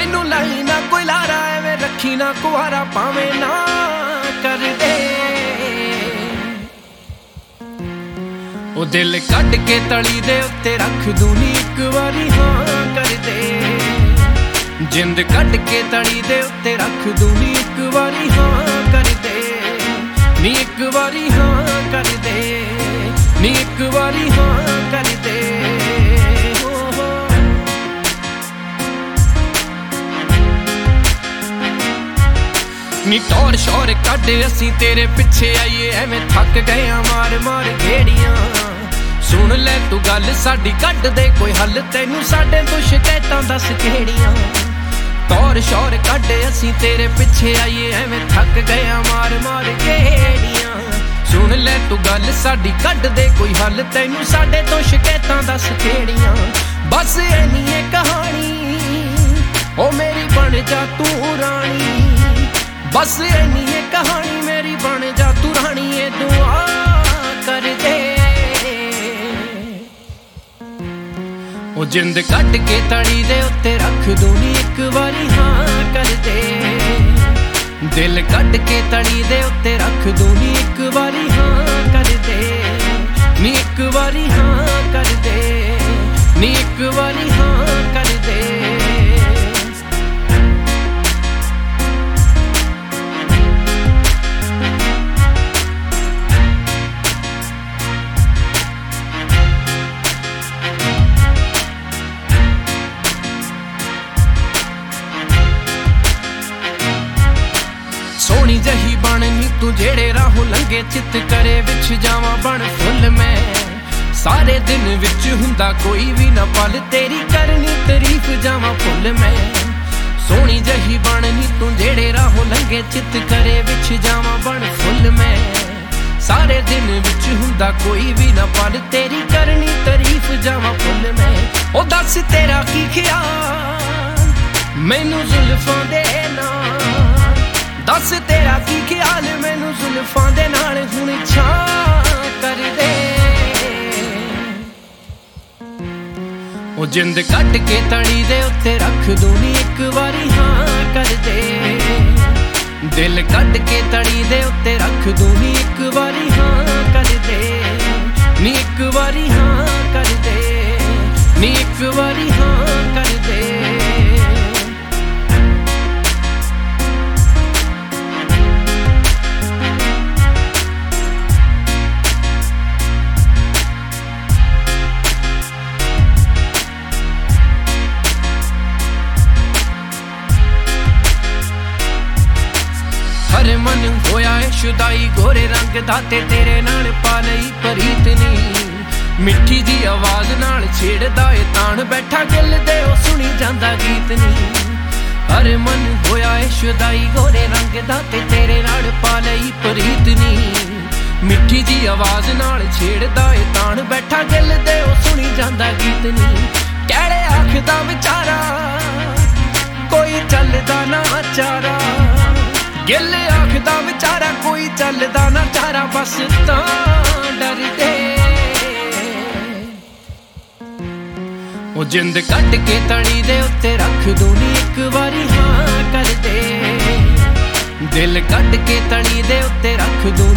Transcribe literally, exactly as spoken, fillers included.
मैनू लाई ना कोई लारा एवें रखी ना कुआरा भावें ना कर दे ओ दिल कट के तली दे उत्ते रख दूनी एक बारी हाँ कर दे जिंद कट के तली दे उत्ते रख दूनी एक बारी हाँ कर दे नी एक बारी हाँ कर दे नी एक बारी हाँ कर दे नी टौर शौर कड असी तेरे पिछे आईए एवें थक गए मार मार घेड़ियां सुन ले तू गल साडी कड दे कोई हल तैनू साडे तो शिकायतां दस केड़ियां टौर शौर कड असी तेरे पिछे आईए एवें थक गए मार मार घेड़ियां सुन ले तू गल साडी कड दे कोई हल तैनू साडे तो शिकायतां दस केड़ियां बस इन्नी है कहानी ओ मेरी बन जा तू रानी बस इन्नी है कहानी मेरी बन जा तू रानी ये दुआ कर दे ओ जिंद कट के तली दे उत्ते रख दूनी एक बारी हाँ कर दे दिल कट के तली दे उत्ते रख दूनी एक बारी हाँ कर दे नी एक बारी हाँ कर दे नी एक बारी हाँ कर दे सोनी जही बन नी तू जेड़े राहों लंघे चित करे विच जावा बन फुल मैं सारे दिन विच हुंदा कोई भी ना पल तेरी करनी तारीफ जावा फुल मैं सोनी जही बन नी तू जेड़े राहों लंघे चित करे विच जावा बन फुल मैं सारे दिन विच हुंदा कोई भी ना पल तेरी करनी तारीफ जावा फुल मैं ओ दस तेरा की ख्याल मैनू जुल्फां दे नाल दस तेरा की ख्याल मैनू जुल्फां दे नाल हुण छां कर दे ओ जिंद कट के तली दे उत्ते रख दूनी एक बारी हाँ कर दे दिल कट के तली दे उत्ते रख दूनी एक बारी हाँ कर दे नी एक बारी हाँ कर दे नी एक बारी हाँ कर दे हर मन होया है शुदाई गोरे रंग दा ते तेरे नाल पा लई प्रीत नी मिठी जी आवाज नाल छेड़दा ए तान बैठा दिल दे ओ सुनी जांदा गीत नी हर मन होया है शुदाई गोरे रंग दा ते तेरे नाल पा लई प्रीत नी मिठी जी आवाज नाल छेड़दा ए तान बैठा दिल दे ओ सुनी जांदा गीत नी कहड़े आखदा विचारा कोई चलदा ना चारा गिल आखदा विचारा कोई चलदा ना चारा बस तां डर दे ओ जिंद कट के तली दे उत्ते रख दूनी एक बारी हाँ कर दे दिल कट के तली दे उत्ते रख दूनी